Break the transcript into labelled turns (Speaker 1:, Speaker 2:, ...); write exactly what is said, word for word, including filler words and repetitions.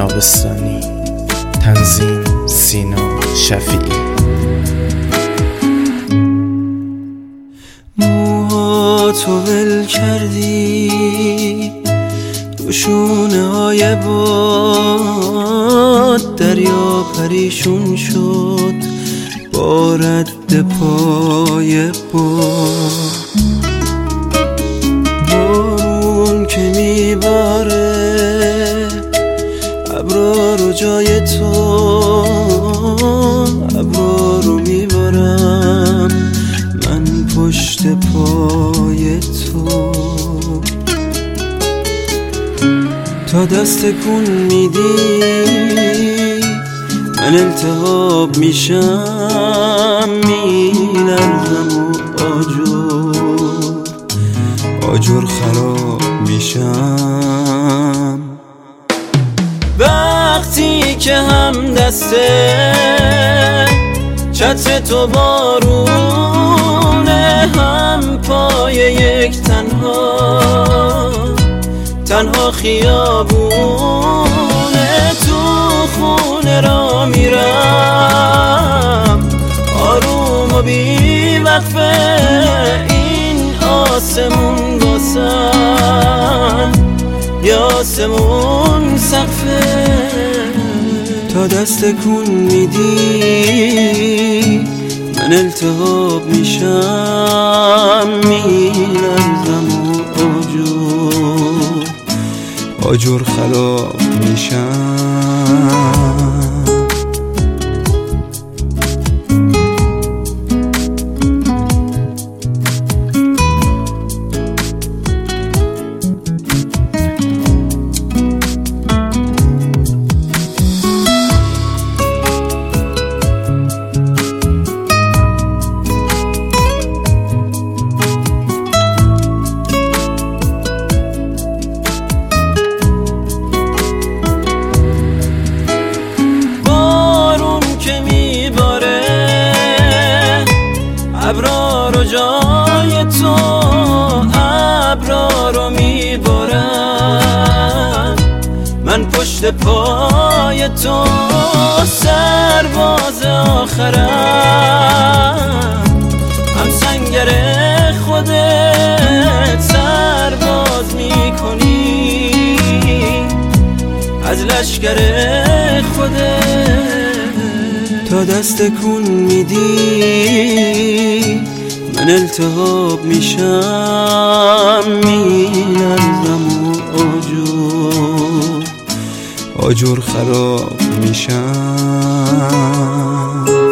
Speaker 1: نابستانی. تنظیم سینا شفیعی.
Speaker 2: موهاتو ول کردی تو شونه های باد، دریا پریشون شد با رد پای باد. بارون که میباره ابرا رو جای تو، ابرا رو میبارم من پشت پای تو. تا دست کن میدی من التهاب میشم، میلرزم و آجر آجر خراب میشم. وقتی که هم دسته چتر تو بارونه، هم پای یک تنها تنها خیابونه. تو خونه را میرم آروم و بی وقفه، این آسمون واسم یا آسمون سقفه. تا دست کن میدی من التهاب میشم، میلرزم و آجر آجر خراب میشم. ابرا رو جای تو، ابرا رو میبارم من پشت پای تو. سرباز آخرم هم سنگر خودت سرباز میکنی از لشکر خودت. تا دست کن میدی من التهاب میشم، میلرزم و آجر آجر خراب میشم.